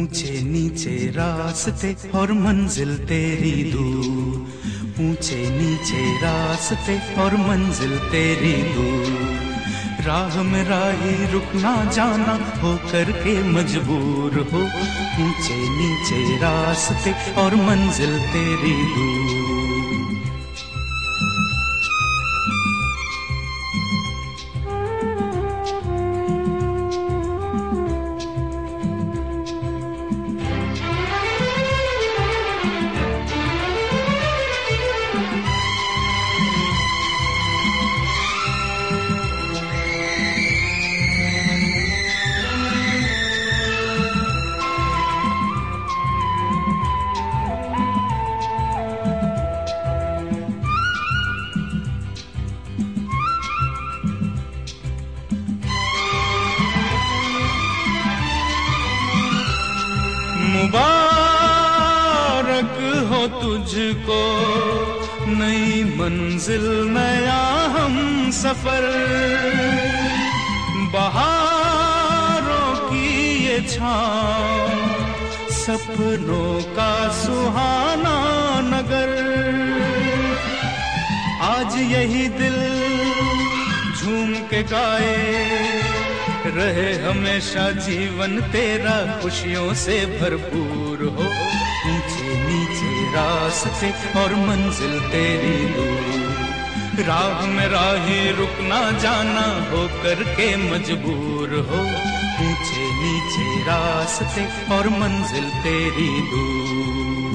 ऊंचे नीचे रास्ते और मंजिल तेरी दूर, ऊंचे नीचे रास्ते और मंजिल तेरी दूर। राह में राही रुकना जाना हो करके मजबूर हो, ऊंचे नीचे रास्ते और मंजिल तेरी दूर। मुबारक हो तुझको नई मंजिल नया हम सफर, बहारों की ये छाँव सपनों का सुहाना नगर। आज यही दिल झूम के गाए रहे हमेशा जीवन तेरा खुशियों से भरपूर हो, ऊंचे नीचे रास्ते और मंजिल तेरी दूर। राह में राही रुकना जाना हो करके मजबूर हो, ऊंचे नीचे रास्ते और मंजिल तेरी दूर।